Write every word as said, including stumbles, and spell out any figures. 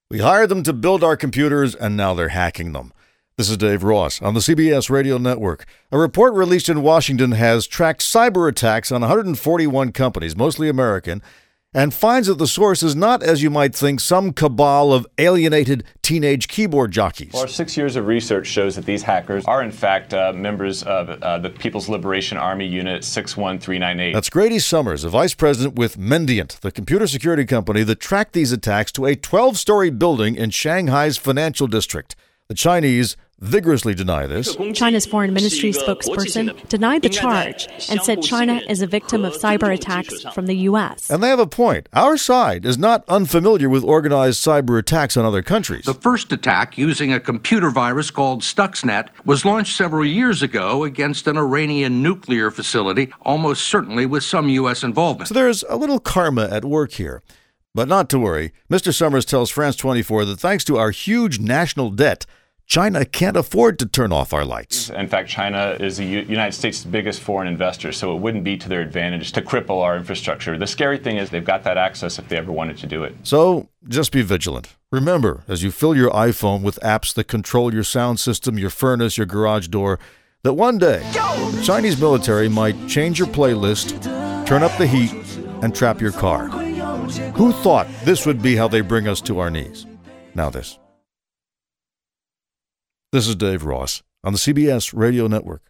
We hired them to build our computers, and now they're hacking them. This is Dave Ross on the C B S Radio Network. A report released in Washington has tracked cyber attacks on one hundred forty-one companies, mostly American, and finds that the source is not, as you might think, some cabal of alienated teenage keyboard jockeys. Well, our six years of research shows that these hackers are, in fact, uh, members of uh, the People's Liberation Army Unit six one three nine eight. That's Grady Summers, a vice president with Mendiant, the computer security company that tracked these attacks to a twelve-story building in Shanghai's financial district. The Chinese vigorously deny this. China's foreign ministry spokesperson denied the charge and said China is a victim of cyber attacks from the U S. And they have a point. Our side is not unfamiliar with organized cyber attacks on other countries. The first attack, using a computer virus called Stuxnet, was launched several years ago against an Iranian nuclear facility, almost certainly with some U S involvement. So there's a little karma at work here. But not to worry. Mister Summers tells France twenty-four that thanks to our huge national debt, China can't afford to turn off our lights. In fact, China is the U- United States' biggest foreign investor, so it wouldn't be to their advantage to cripple our infrastructure. The scary thing is they've got that access if they ever wanted to do it. So just be vigilant. Remember, as you fill your iPhone with apps that control your sound system, your furnace, your garage door, that one day the Chinese military might change your playlist, turn up the heat, and trap your car. Who thought this would be how they bring us to our knees? Now this. This is Dave Ross on the C B S Radio Network.